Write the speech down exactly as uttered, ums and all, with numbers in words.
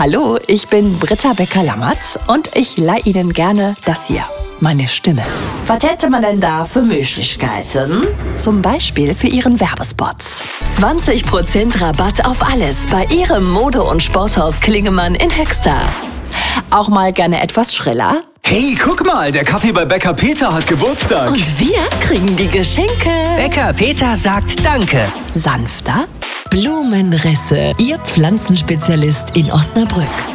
Hallo, ich bin Britta Becker-Lammert und ich leih Ihnen gerne das hier, meine Stimme. Was hätte man denn da für Möglichkeiten? Zum Beispiel für Ihren Werbespot. zwanzig Prozent Rabatt auf alles bei Ihrem Mode- und Sporthaus Klingemann in Höxter. Auch mal gerne etwas schriller? Hey, guck mal, der Kaffee bei Bäcker Peter hat Geburtstag. Und wir kriegen die Geschenke. Bäcker Peter sagt Danke. Sanfter? Blumenrisse, Ihr Pflanzenspezialist in Osnabrück.